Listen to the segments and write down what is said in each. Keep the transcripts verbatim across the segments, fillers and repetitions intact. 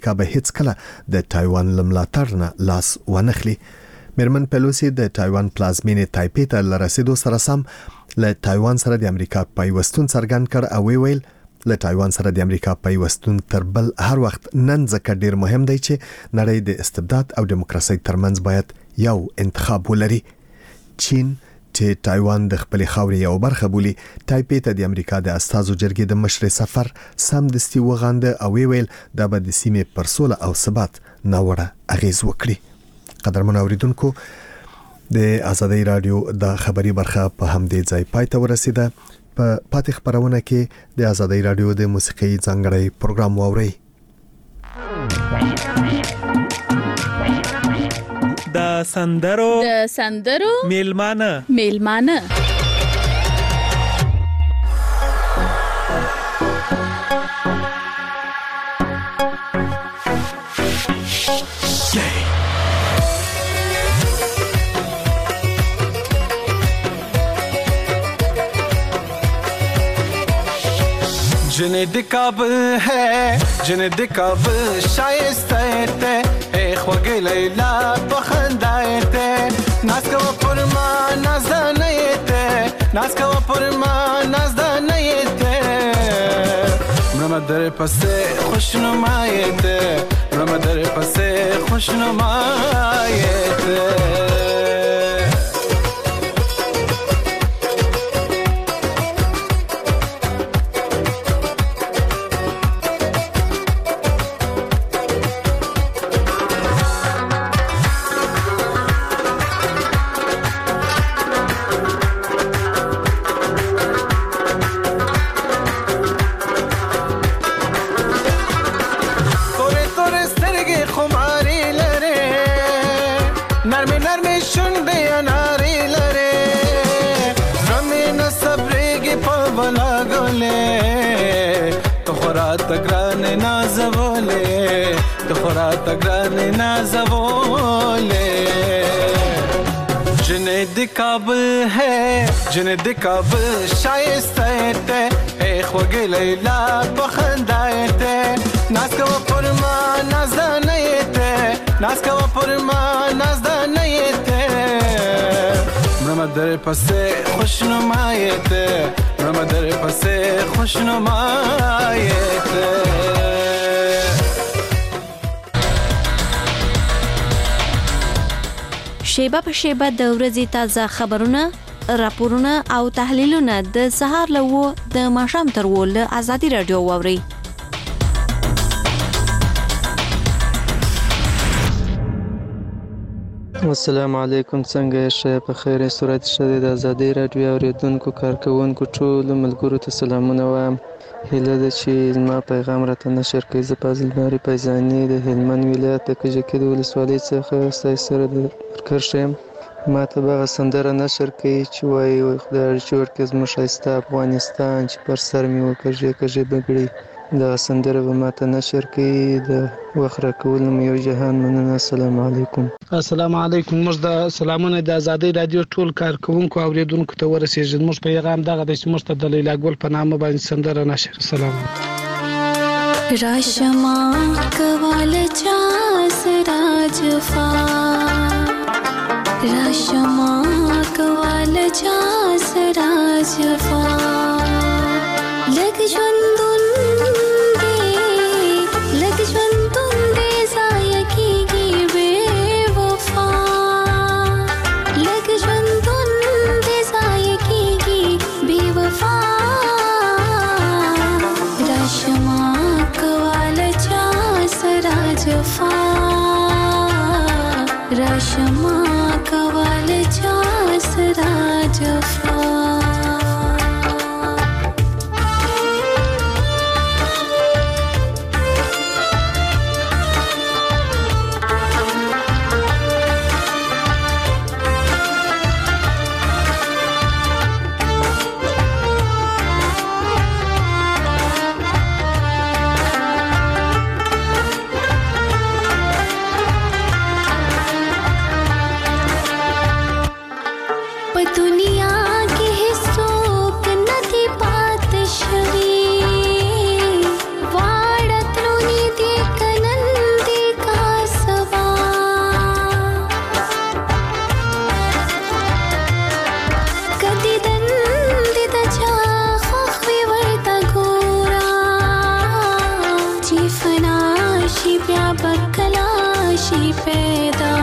امریکا به هیڅ کله د تایوان لملاتړ نه لاس ونخلي. میرمن پیلوسی د تایوان پلازمینې تایپی ته لرسیدو سره سم له تایوان سره د امریکا پیوستون څرګند کړ او ویل له تایوان سره د امریکا پیوستون تر بل هر وخت نن ځکه ډیر مهم دی چې نړۍ د استبداد او دیموکراسي ترمنځ باید یو انتخاب ولري. چین چې تایوان د خپل خاورې یو برخه بولي تایپی ته د امریکا د استازو جرګې د مشر سفر سم دستي وغانده او ویل دا به د سیمې پر سوله او ثبات ناوړه اغیز وکړي. قدرمن اوریدونکو د آزادۍ رادیو د خبري برخه په همدې ځای پای ته ورسیده. په پاتې خبرونه کې د آزادۍ رادیو د موسیقي ځانګړی پروګرام واورئ. د سندرو د سندرو میلمانه میلمانه जिन्हें द काबल है जिन्हें द काबल शाइस्ता ते ए ख्वगे लैला पखंदाए ते नाज का पुरमा नाजदा नहीं ते नाज का पुरमा नाजदा नहीं ते ममदर पसे खुशनुमाए ते ममदर पसे खुशनुमाए ते तगरान नाज़वोले तो खुरा तगरान नाज़वोले जिन्हें दिकाबल है जिन्हें दिकाबल शाइस्ता ते ए ख्वगे लैला पखंदाए ते नाज का पुरमा नाज़दा नहीं ते नाज का पुरमा नाज़दा नहीं ते ममदर पसे खुशनुमाए ते ममदर पसे खुशनुमाए ते شیبه په شیبه د ورځې تازه خبرونه، راپورونه او تحلیلونه د سهار له و د ماښام تر و له آزادي رادیو واوري. السلام علیکم، څنګه یې؟ په خیر صورت شه د آزادي رادیو اوریدونکو کارکونکو ټول ملګرو ته سلامونه وایم. هیله ده چې زما پیغام راته نشر کړئ. زه فاضل باري پیزاني د هلمند ولایت د کجکي د ولسوالۍ څخه ستاسو سره د ورکرښ یم. ما ته به هغه سندره نشر کړئ چې وایي خدای جوړ کړي زموږ ښایسته افغانستان چې پر سر مې وکږې کږې بګړي. دغه سندره به ما ته نشر کړئ. د وخت راکولو مو یو جهان مننه. السلام علیکم. السلام علیکم. موږ د سلامونه د آزادۍ رادیو ټول کارکونکو او اوریدونکو ته ورسېږي. موږ پیغام دغه دی چې موږ ته د لیلا ګل په نامه باندې سندره نشر. السلام راشما کوال چا سراجفا راشما کوال چا سراجفا لګ ژوندون دې لګ ژوندون دې ځای کېږي بې وفا لګ ژوندون دې ځای کېږي بې وفا راشما کوال چا سراجفا راشما کوال چا سراجفا दुनिया के بکلاشي پیدا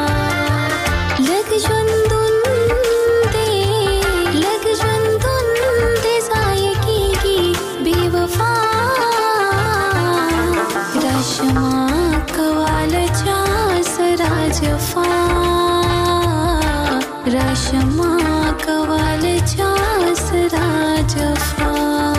لګ ژوندون دې لګ ژوندون دې ځای کېږي بې وفا راشما کواله چا سره جفا راشما کواله چا سره جفا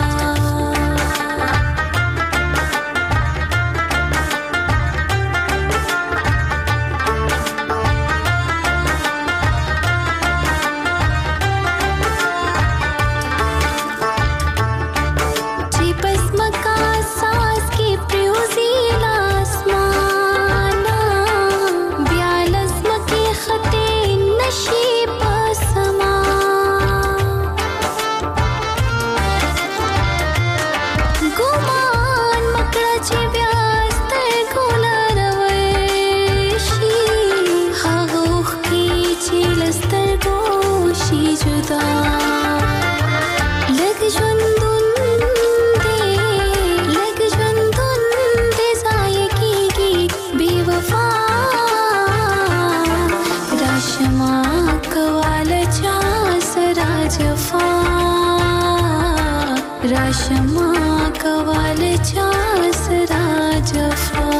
راشما کواله چا سره جفا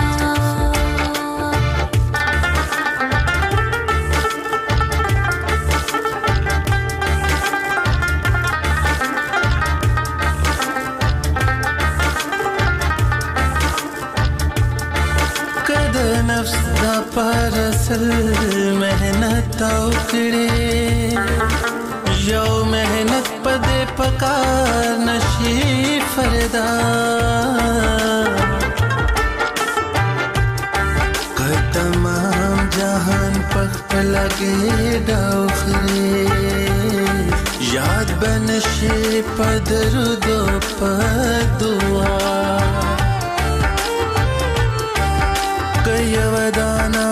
کد نفس دا پرسل مهنت او کړي یو مهنت پدې پکار نشي فردا که تمام جهان پخپل کې ډاوخري یاد بنشي پدرود پدوا کای ودانا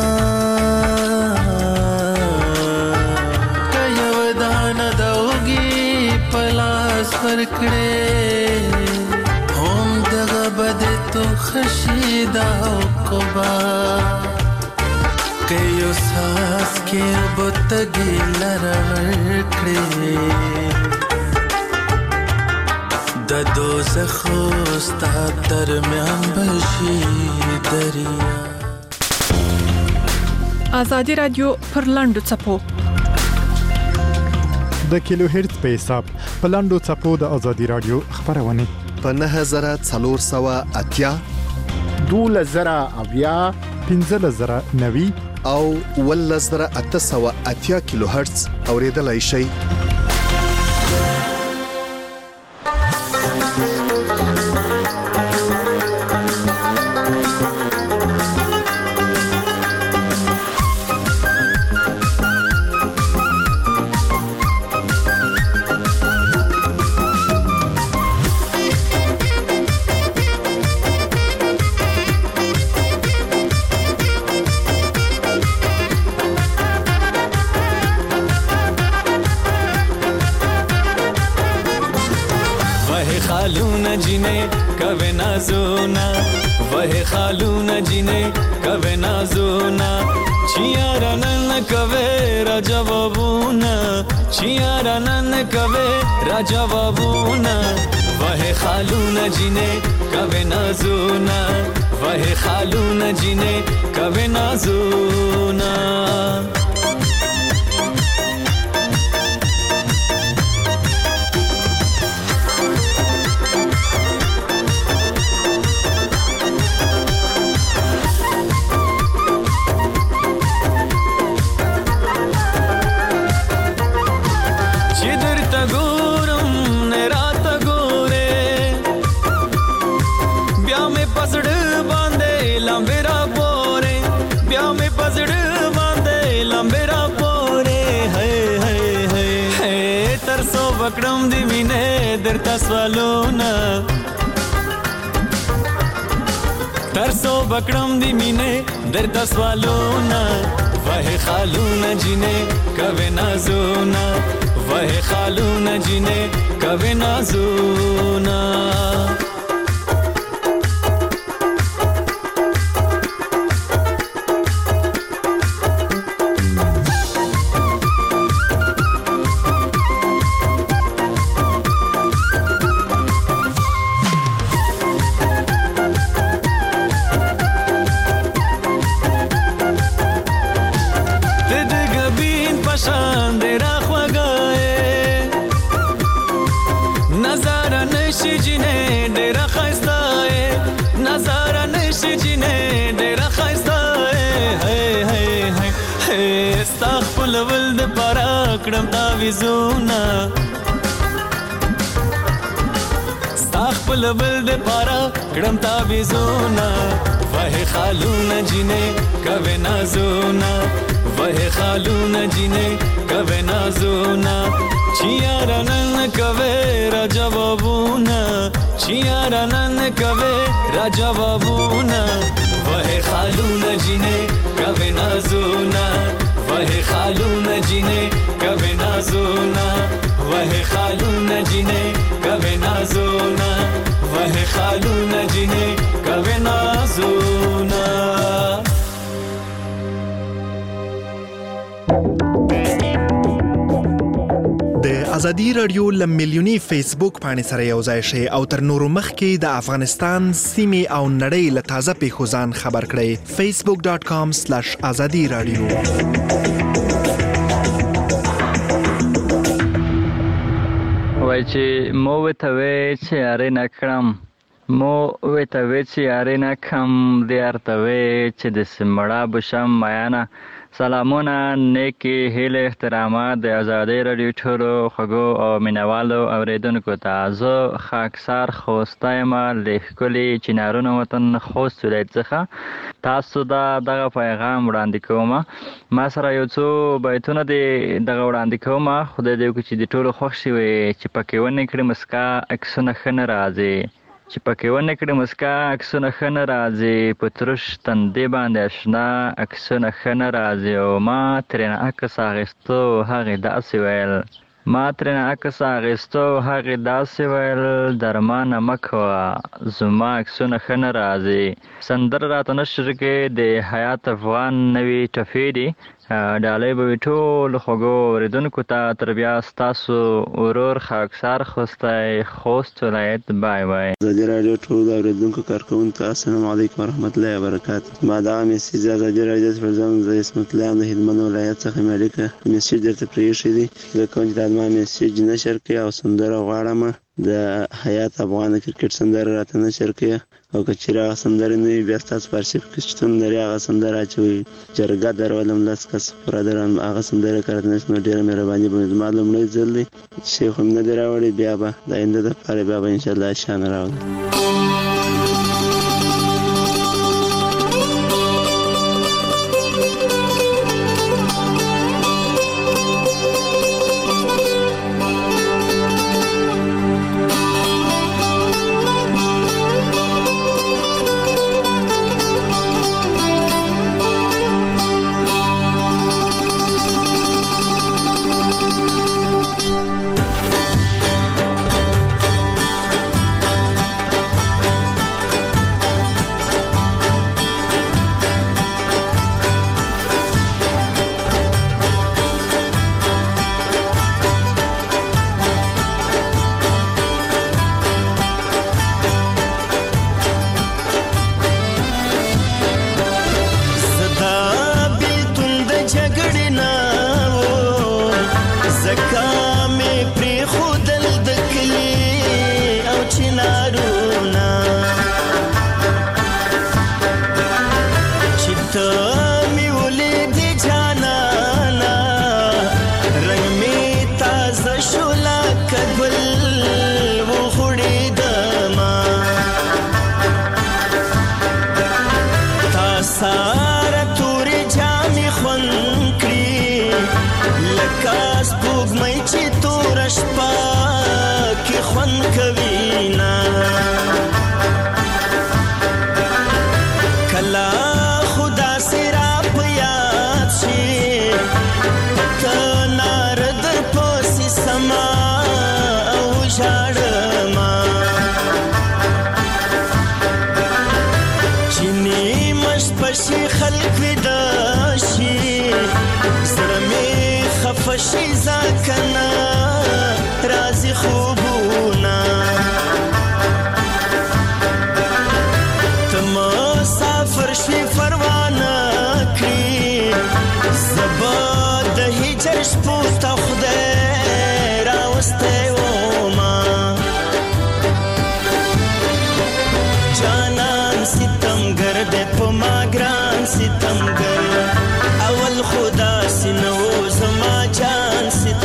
ورکړې هم دغه بده تو خشیدا او کوبا که یو ساس کې بوتګي لرکړې د دوزخ ستا درمیان بشي دریا آزادی رادیو پر لاندو چپو د کیلو هرتز په حساب په لاندو چپو د آزادي رادیو خبرونه په نه هزار څلور سوه اتیا دوله زره اویا پنځه زره نوي او ول زره اته سوه اتیا کیلو هرتز اوریدلای شي خالونه جنې کوي نازونه وه خالونه جنې کوي نازونه چیارانن کوي را جوابونه چیارانن کوي را جوابونه وه خالونه جنې کوي نازونه وه خالونه جنې کوي نازونه وکړم دی مینه درته سوالونه ترسو بکړم دی مینه درته سوالونه وه خالونه جنې کوي نازونه وه خالونه جنې کوي نازونه کړم تعویذونه ستا خپل بل د پاره کړم تعویذونه وه خالونه جینې کوي نازونه وه خالونه جینې کوي نازونه چیارا نن کوي را جوابونه چیارا نن کوي را جوابونه وه خالونه جینې کوي نازونه وه خالونه جینې کوي نازونه وه خالونه جینې کوي نازونه وه خالونه جینې کوي نازونه د ازادي رادیو لمیلیونی فیسبوک باندې سره یو ځای شي او تر نورو مخکې د افغانستان سیمې او نړۍ له تازه پیښو ځان خبر کړئ facebook dot com slash azadi radio وای چې مو وته وې چې اره نکړم مو وته وې چې اره نکم دې ارته وې چې د سمړه بشم میانا سلامونه نیکی هیله احترامات د ازادي رادیو ټولو خغو او مینوالو اوریدونکو ته زه خاکسار خوستایم له کلی چنارونو وطن خوست ولایت څخه تاسو دا دغه پیغام وړاندې کوم ما سره یو څو بیتونه دي دغه وړاندې کوم خدای دې وکړي چې د ټولو خوښ شي چې پکې ونه کړم مسکا عکسونه خنه راځي چې پکې ونه کړم مسکا عکسونه خنه راځي پترش تندې باندې آشنا عکسونه خنه راځي او ما ترنه عکس اخیستو هغه داسې ویل ما ترنه عکس اخیستو هغه داسې ویل درمانه مکوه زما عکسونه خنه راځي سندر راته نشر کې د حیات افغان نوی ټفې دي ډالۍ به ټول خوږو اوریدونکو ته تر بیا ستاسو ورور خاکسار خوستی خوست ولایت بای بای ازادي رادیو ټول اوریدونکو کارکوونکو السلام علیکم ورحمت الله وبرکاته ما دا میسیج ازادي رادیو فرزان د اسمت الله د هلمند ولایت څخه ملک میسیج درته پریښی دی د کوم د ما میسیج نشر کې او سندره غواړم د حیات افغان کرکټ سندره راته نشر کې او کچېره سندره نه بیا تاسو پرشپ کې شتون لري هغه سندره چې جرګه درولم لاس کس پر درن هغه سندره کړنه نشم ډیره مهرباني به معلوم نه ځلې شیخ هم نه دراوړي بیا به د آینده لپاره بیا به ان شاء الله شان راوړي ستمګر اول خدا سينو زما جان ست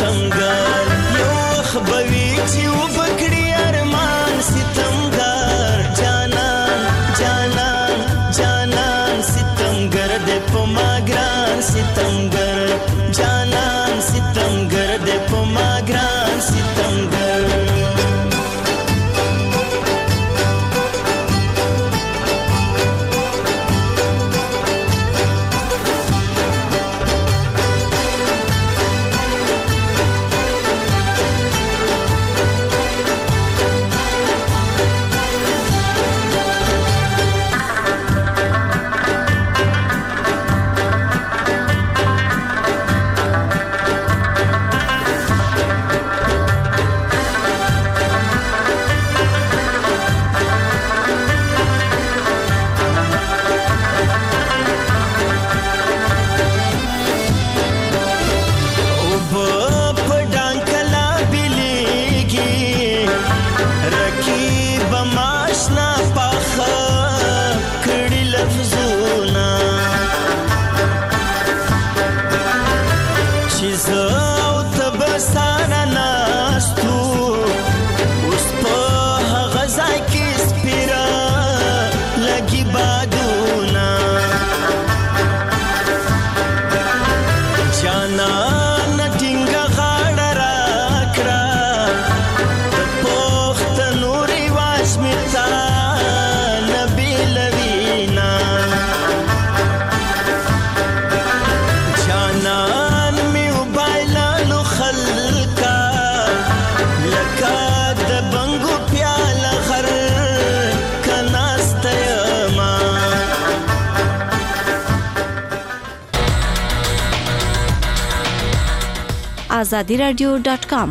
azadi radio dot com.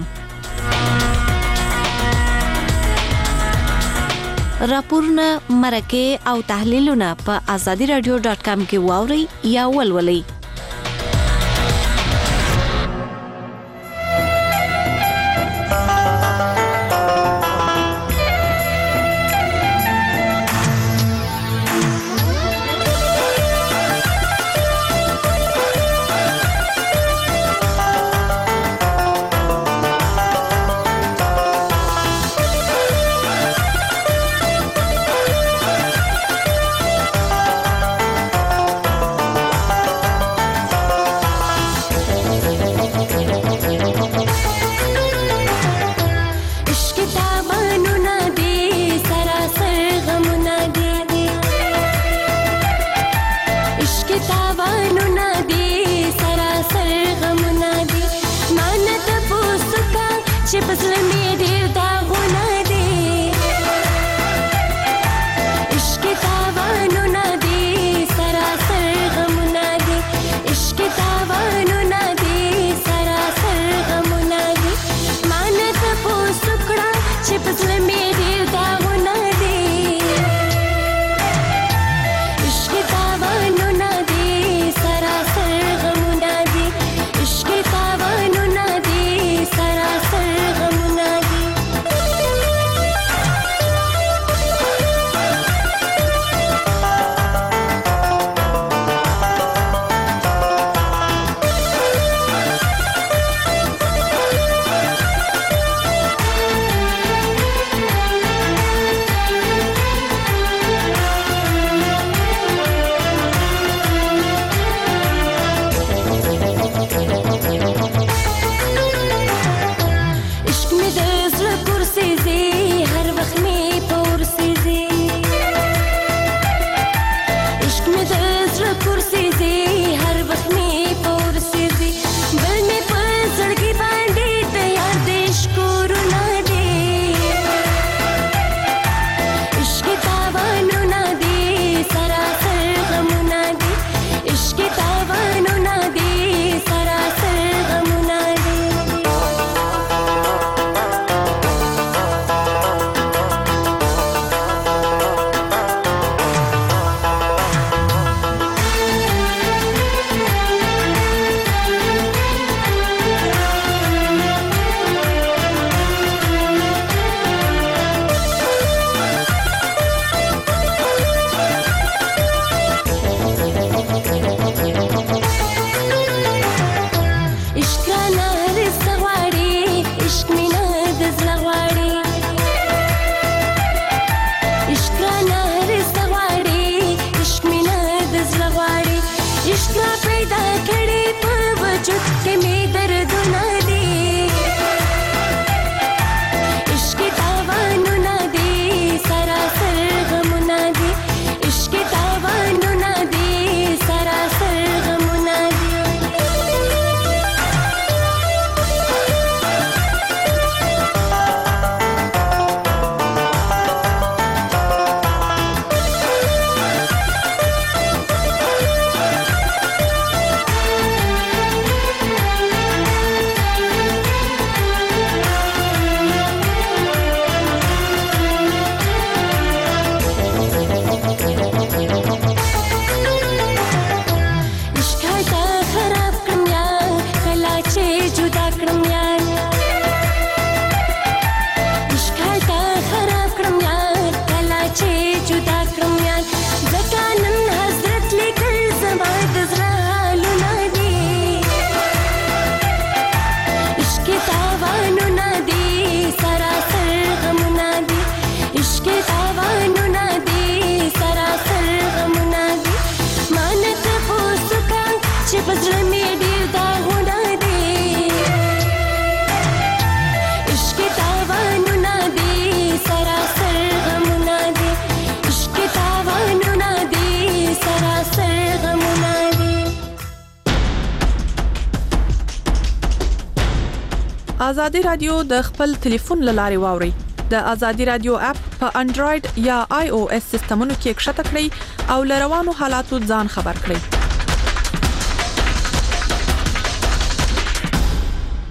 راپورونه مرکه او تحلیلونه په azadi radio dot com کې واوري یا ولولئ. ازادي رادیو د خپل ټلیفون لاري واوري. د ازادي رادیو اپ په انډراید یا آی او اس سیستمونو کې کښته کړئ او لروانو حالاتو ځان خبر کړئ.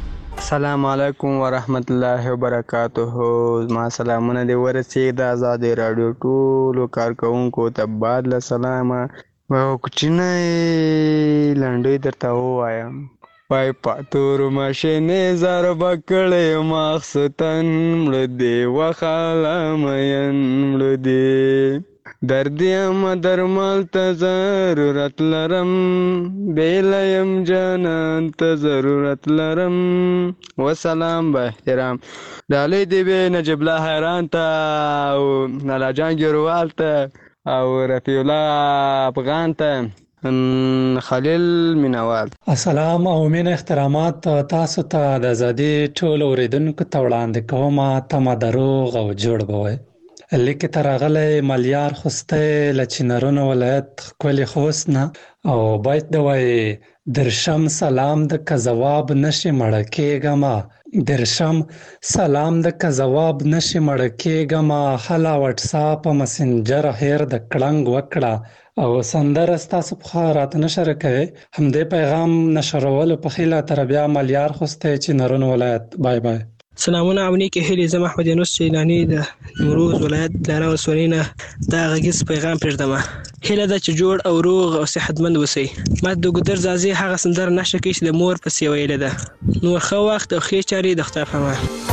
السلام علیکم ورحمت الله وبرکاته. ما سلامونه دی ورسېږي د آزادۍ راډیو ټولو کارکوونکو ته بعد له سلامه. او کوچنی لنډۍ درته ووایم. وای پاتور ماشینې ضربه کړې ماخستن مړه دی وخاله مین مړه دی درد یم درمل ته ضرورت لرم بیل یم جانان ته ضرورت لرم. وسلام با احترام ډالۍ دی به نجیب الله حیران ته او نالا جان ګیروال ته او رفیع الله افغان ته خلیل مینوال. السلام او مین احترامات تاسو ته د ازادي ټول اوریدونکو ته وړاندې کوم. تمه دروغ او جوړ بوي لیکه ترغله ملیار خوسته لچینرونو ولایت کلی خوسنه او باید دوای درشم سلام د که جواب نشي مړکېږم درشم سلام د که جواب نشي مړکېږم هلا واتس اپ مسنجر هیر د کړنګ وکړه او سندره ستاسو په خاطر نشر کوي همدې پیغام نشرول په خیله تر بیا ملیار خوسته چینرونو ولایت. بای بای. سلامونه او نیکې هیلې. زه محمد یونس سیلانی د نیمروز ولایت لاره ولسوالۍ نه دا غږیز پیغام پرېږدم. هیله ده چې جوړ او روغ او صحتمند اوسئ. ما د ګودر زازي هغه سندره نشه کوي چې د مور پسې ویلې ده. نور ښه وخت او ښې چارې د خدای په امان.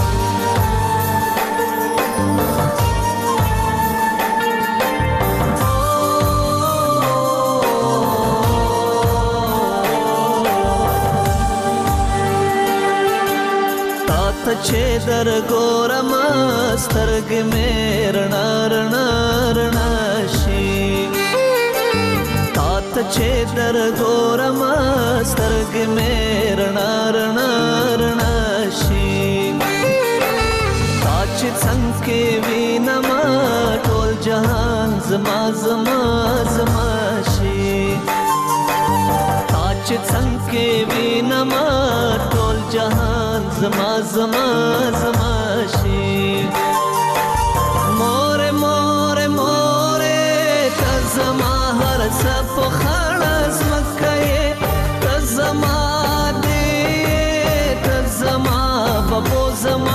چې در ګورم سترګې مې رڼا رڼا رڼا شي تا ته چې در ګورم سترګې مې رڼا رڼا رڼا شي تا چې څنګه کې وینم ټول جهان زما زما زما شي تا چې څنګه کې وینم ټول جهان زما زما زما شي. مور مور مور ته زما هر څه په خړ زمکه ته زما دې ته زما بابو زما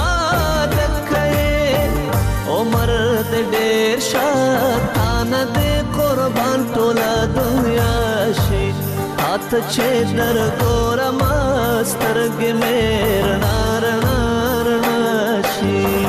دکه عمر دې ډېر شاتانه دې قربان ټوله دنیا شي. هات چې در ګورم سترګې مې رڼا رڼا رڼا شي.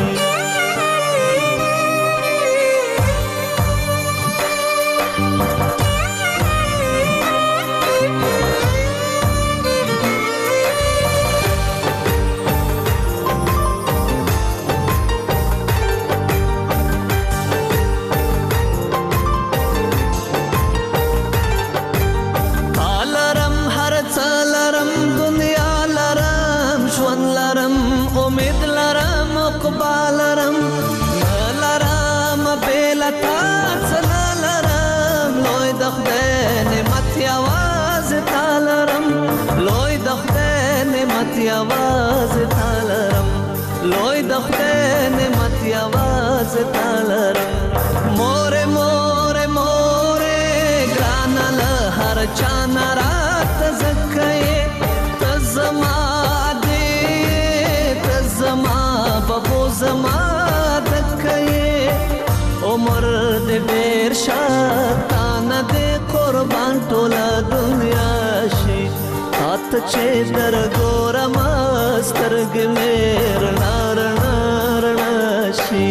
आवाज तालरम लोई दखते ने मत आवाज तालरम मोरे मोरे मोरे ग्रानल हर चाना रात जक्के तजमा दे तजमा बबो जमा दक्के उमर दे बेर शातान दे कुर्बान टोला दुनिया शी हाथ चे दर गोरम स्तर्ग में रना रना रना शी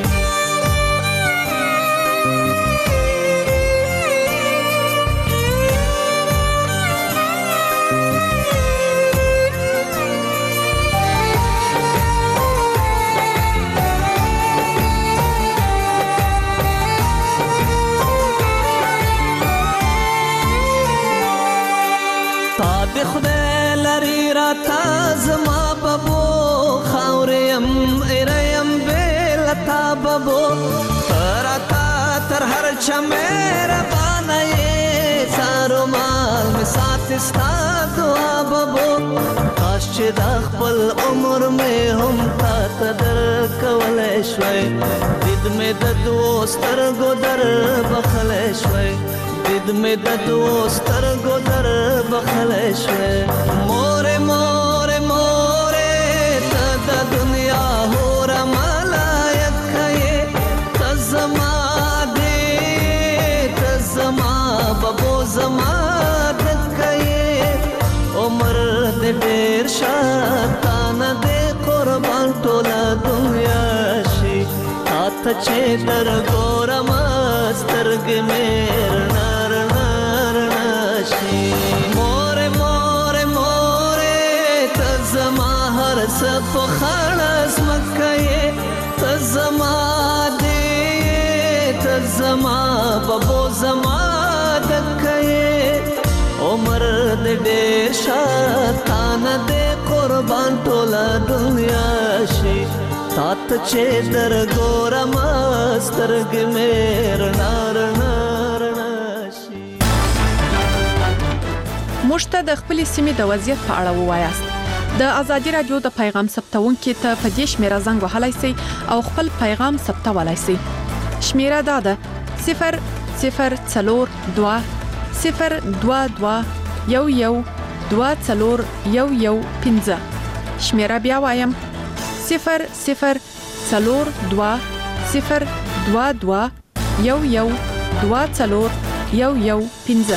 خدای لري را تازما بابو خاوریم ایریم بیل تا بابو تراتا تر هر چمیر بانای سارو مال می سات استا دعا بابو کاش چې د خپل عمر می هم تا تدر کولای شوي دید می د دوستر ګدر بخلای شوي دید میں د دوستر گدر بخلے شوے مورے مورے مورے زما دکې عمر دې ډېر شاتانه دې قربان ټوله دنیا شي تاته چې در ګورم سترګې مې رڼا رڼا رڼا شي مور مور مور ته زما هر څه په خړه ځمکه یې ته زما دې ته زما ببو زما دکه یې عمر دې ډېر شاتانه دې قربان ټوله دنیا شي تاته چې در ګورم سترګې مې رڼا رڼا رڼا شي. موږ ته د خپلې سیمې د وضعیت په اړه ووایاست. د ازادي رادیو د پیغام ثبتونکو ته په دې شمیره زنګ وهلای شئ او خپل پیغام ثبتولای شئ. شمیره دا ده صفر صفر څلور دوه صفر دوه دوه یو یو دوه څلور یو یو پنځه. شمیره بیا وایم صفر صفر څلور دوه صفر دوه دوه یو یو دوه څلور یو یو پنځه.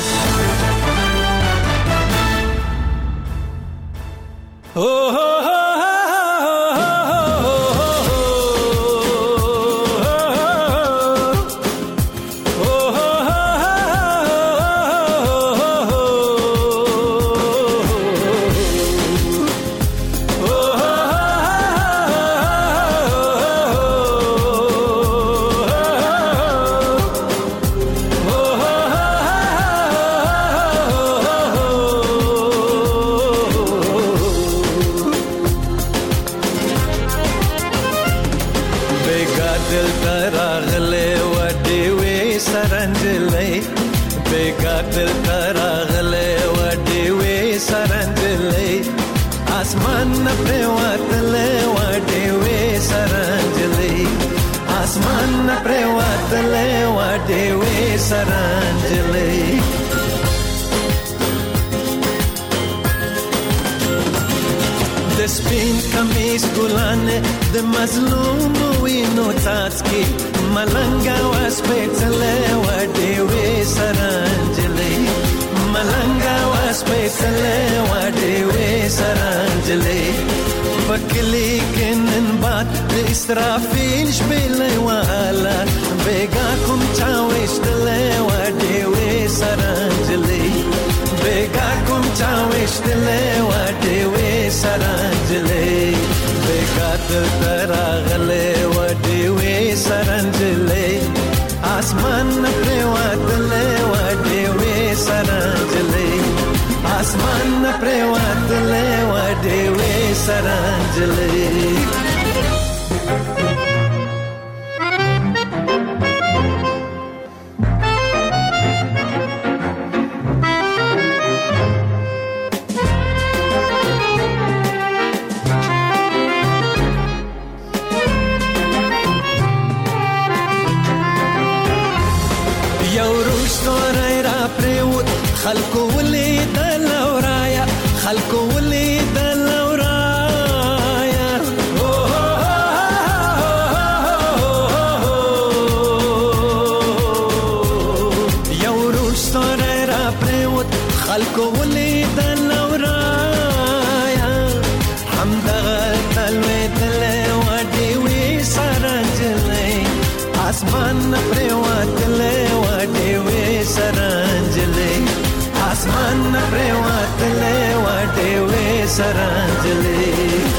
سپین کمیس ګلانه د مظلوم وینو تاسکی ملنګا واس پېڅلې وډې وې سرانجلې ملنګا واس پېڅلې وډې وې سرانجلې پکلی کینن باد د اسرافیل شپلې والا بیگا کوم چا وشتلې وډې وې سرانجلې بیگا کوم چا وشتلې وډې وې سرانجلې بیگا تراغلې وډې وې سرانجلې اسمان پر واتلې وډې وې سرانجلې اسمان پر واتلې وډې وې سرانجلې. خلکو ولید لورایا خلکو ولید لورایا یو روش سره را پریوت خلکو ولید لورایا همدغه تلوي تلې وډې وې سرانجلې اسمان پریوت تلې وډې وې سرانجلې اسمان پریواتلې وډې وې سرانجلې.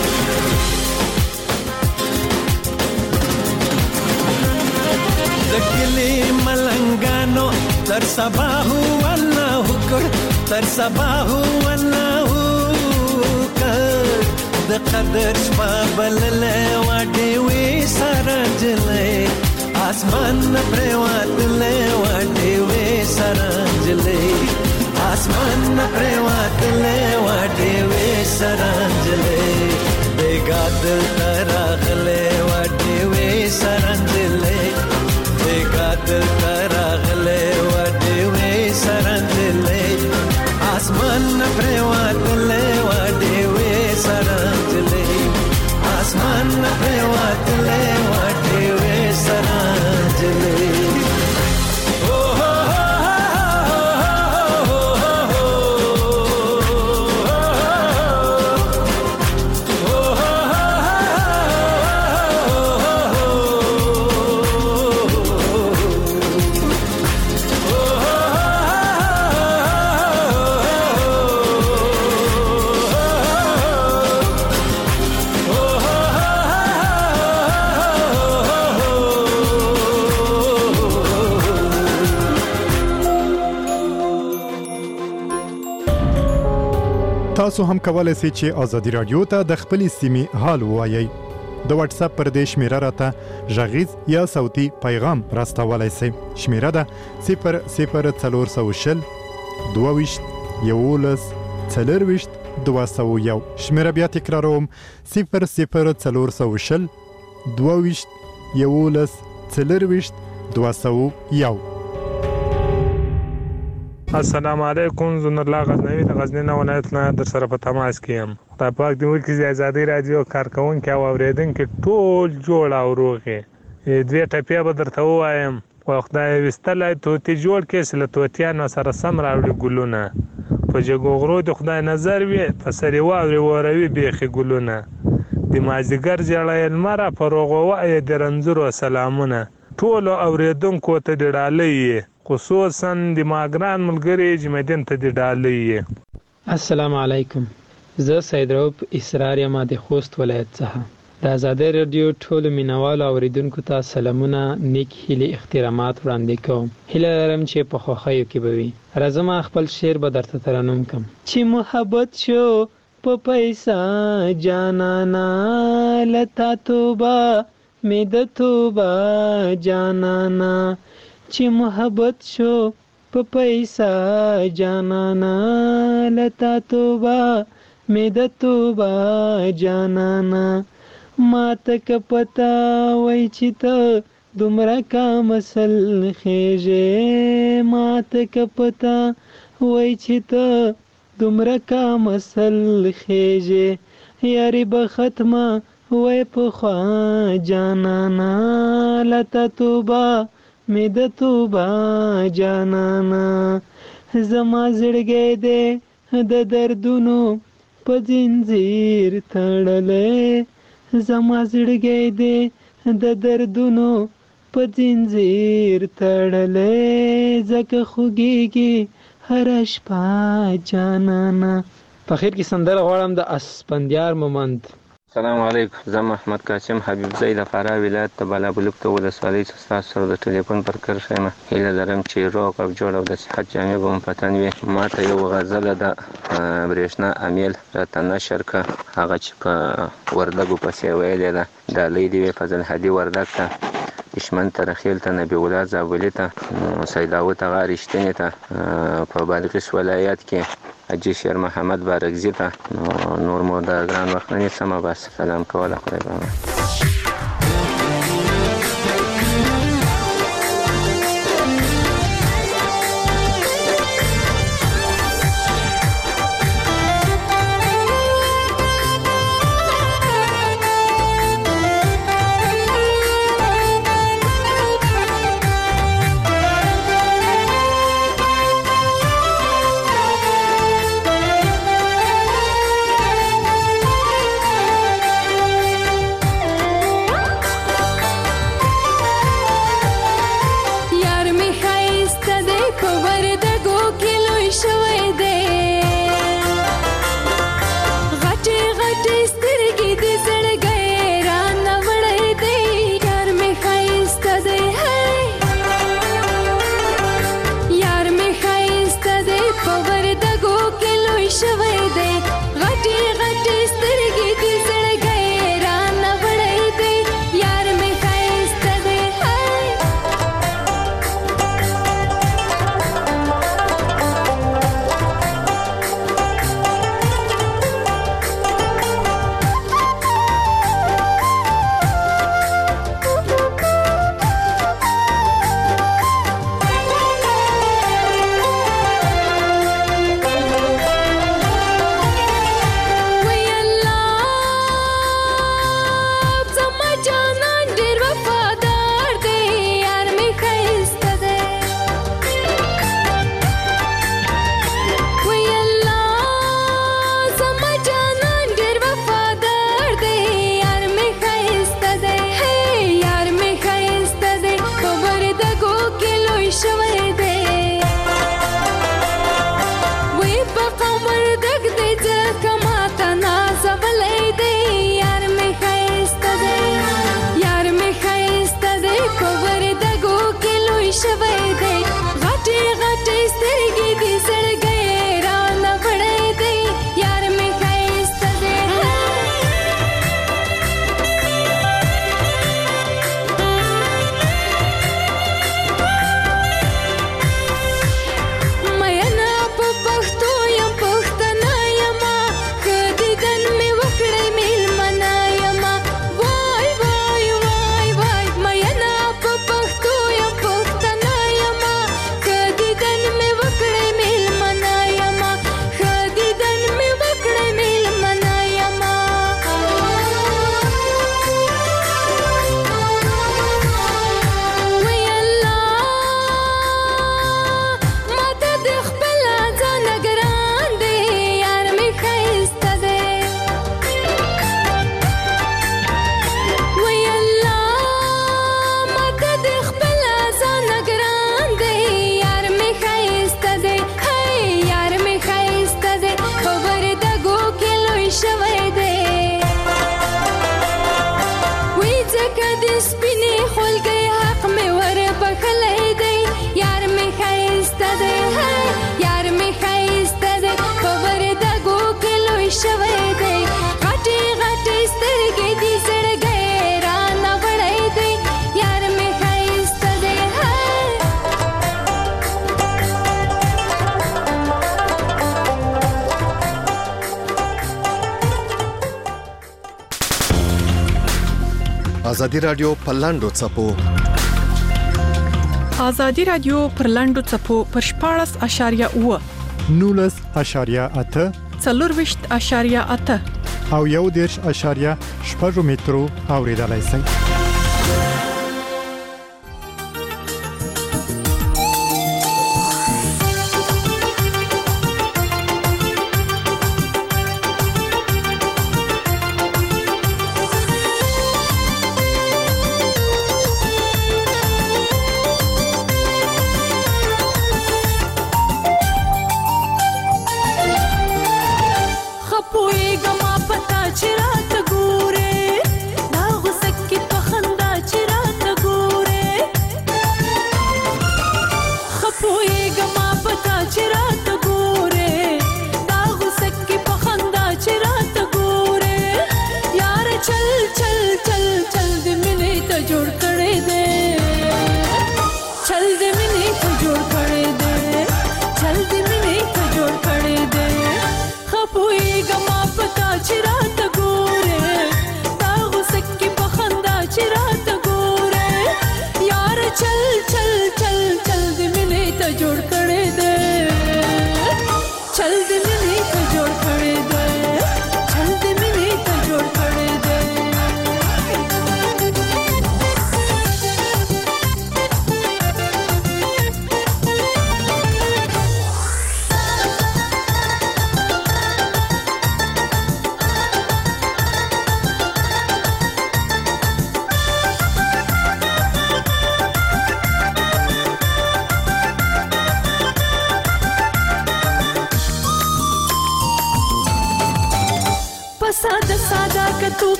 د کلي ملنګانو تر سبا هو الله کړ تر سبا هو الله کړ د قدر شپه بللې وډې وې سرانجلې اسمان پریواتلې وډې وې سرانجلې اسمان پریواتلې وډې وې سرانجلې بیگا دل تراغلې وډې وې سرانجلې بیگا دل تراغلې وډې وې سرانجلې اسمان پریواتلې وډې وې سرانجلې اسمان پریواتلې وډې وې سرانجلې. تاسو هم کولای شئ چې ازادي رادیو ته د خپلې سیمې حال ووایئ. د واتس اپ پر دې شمیره راته غږیز یا صوتي پیغام راستولای شئ. شمیره ده صفر صفر څلور سوه شل دوه ویشت یولس څلور ویشت دوه سوه یو. شمیره بیا تکراروم صفر صفر څلور سوه شل دوه ویشت یولس څلور ویشت دوه سوه یو. السلام علیکم. زنور الله غزنوی د غزنی نه ولایت نه در سره په تماس کې یم. خدای پاک دې وکړي چې ازادي رادیو کارکونکي او اوریدونکي ټول جوړ او روغ وي. دوې ټپې به درته ووایم. خو خدای ویستلی توتي جوړ کړي چې له توتیانو سره سم راوړي ګلونه. په جګو غرو د خدای نظر وي په سر یې واورې وروي بیخي ګلونه. د مازدیګر ژړی لمره په روغو وایې د رنځورو سلامونه. ټولو اوریدونکو ته د ډالۍ یې خصوصا د ماګران ملګری جمعدین ته د ډالۍ یې. السلام علیکم. زه سید رؤف اسرار یم د خوست ولایت څخه. د ازادي رادیو ټولو مینوالو اوریدونکو ته سلامونه، نیک هیلې، احترامات وړاندې کوم. هیله لرم چې په خوښیو کې به وي. راځم خپل شعر به درته ترنم کم. چې محبت شو په پیسا جانانا لتا توبه مې د توبه جانانا. چې محبت شو په پیسا جانانا لتا توبه مې د توبه جانانا. ما ته که پتا وای چې ته دومره کامسل خیژې. ما ته که پتا وای چې ته دومره کامسل خیژې. یاري به ختمه وای پخوا جانانا لتا توبه مې د توبه جانانا. زما زړګی دی د دردونو په زنځیر تړلی. زما زړګی دی د دردونو په زنځیر تړلی. ځکه خوږیږي هره شپه جانانا. په خیر کې سندره غواړم د اسپندیار مومند. السلام علیکم. زه محمد قاسم حبیب زی د فراه ولایت د بالابلوک ته ولسوالۍ څخه ستاسو سره د ټلیفون پر کرښه یم. هیله لرم چې روغ او جوړ او د صحت جامې به مو په تن وي. ما ته یو غزله د برېښنا امیل راته نشر کړه، هغه چې په وردګو پسې ویلې ده. ډالۍ دې وي فضل هدي وردګ ته، دشمن ته رخیل ته، نبی الله زابلي ته، سیداوت هغه رښتینې ته، په بادغیس ولایت کې حاجي شیر محمد بارکزي ته. نور مو د ګران وخت نه نیسمه، بس سلام کوله. خدای به غټي غټي سترګې دې سړګې را نه وړې دې یار ازادي رادیو پلاندو چپو ازادي رادیو پرلاندو چپو پر شپاړس اشاریه و نولس اشاریه اته څلورويشت اشاریه اته او یو دیرش اشاریه شپږ مترو اوریدلای شئ.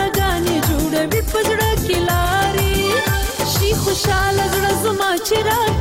خوشاله زړه زما چې را